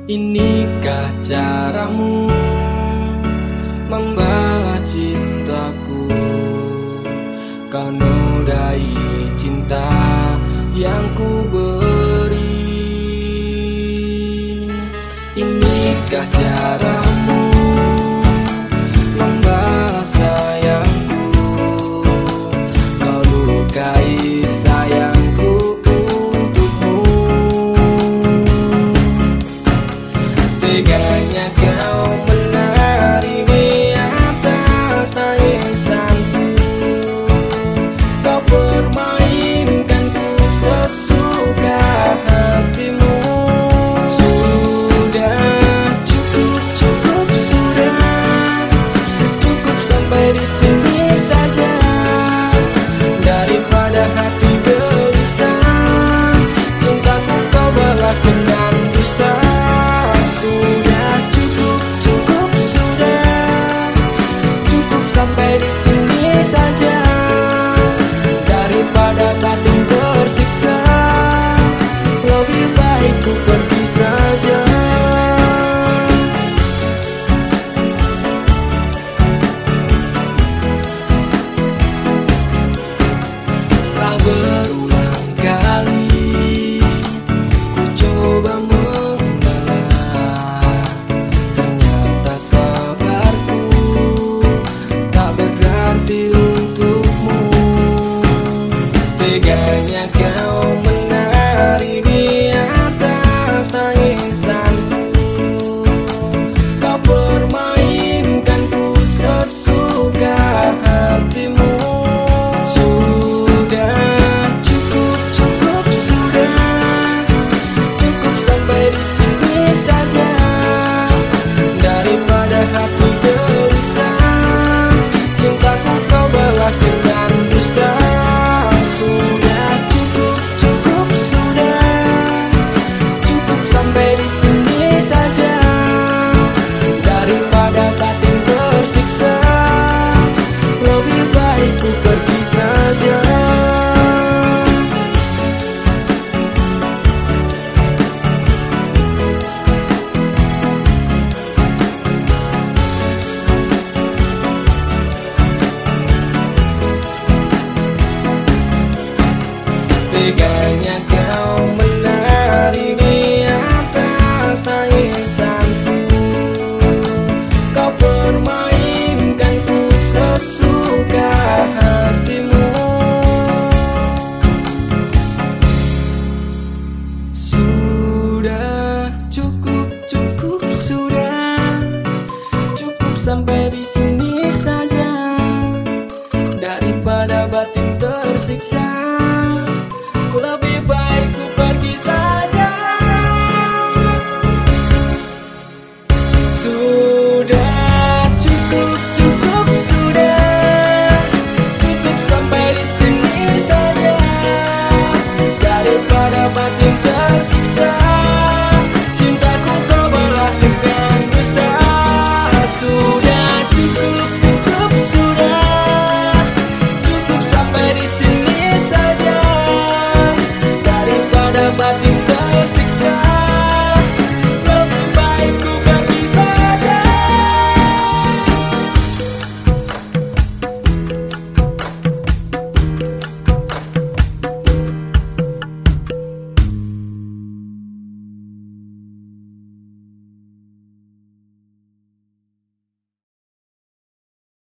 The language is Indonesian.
Inikah caramu membalas cintaku? Kau nodai cinta yang ku beri. Inikah caramu membalas sayangku? Kau lukai sayangku untukmu. Teganya kau menari di atas tangisanku. Kau permainkanku sesuka hatimu. Sudah cukup, cukup sudah. Cukup sampai di sini saja. Daripada hati gelisah, cintaku kau balas dengan dusta. Sudah cukup, cukup sudah. Cukup sampai di sini saja. Daripada batin tersiksa, lebih baik ku pergi saja. Tak berulang kali ku coba mengalah, ternyata sabarku tak berarti untukmu. Teganya kau menari di atas tangisanku. Kau permainkanku sesuka hatimu. Sudah cukup, cukup sudah. Cukup sampai di sini saja. Daripada hati gelisah, cintaku kau balas dengan dusta. Sudah cukup, cukup sudah. Cukup sampai di sini saja. Daripada batin tersiksa, lebih baik ku pergi saja. Teganya kau